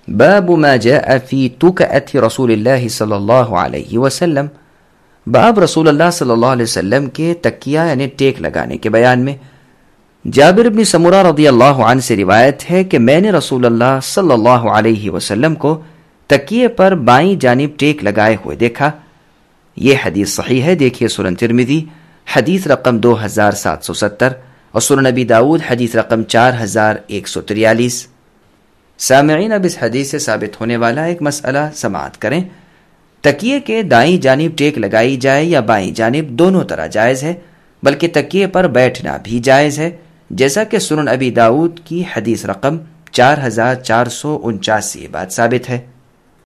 बाबु मा जाअ फी तुकअति रसूलिल्लाह सल्लल्लाहु अलैहि वसल्लम। बाब रसूलुल्लाह सल्लल्लाहु अलैहि वसल्लम के तकिया यानी टेक लगाने के बयान में। जाबिर इब्न समुरा रदियल्लाहु अन्हु से रिवायत है कि मैंने रसूलुल्लाह सल्लल्लाहु अलैहि वसल्लम को तकिए पर बाईं जानिब टेक लगाए हुए देखा। यह हदीस सही है। देखिए सुनन तिरमिज़ी हदीस रकम 2770 और सुनन नबी दाऊद हदीस रकम 4143। सामईन, अब इस हदीस से साबित होने वाला एक मसला समाअत करें। तकिए के दाईं जानिब टेक लगाई जाए या बाईं जानिब, दोनों तरह जायज़ है, बल्कि तकिए पर बैठना भी जायज़ है, जैसा कि सुनन अबी दाऊद की हदीस रकम 4449 से ये बात साबित है।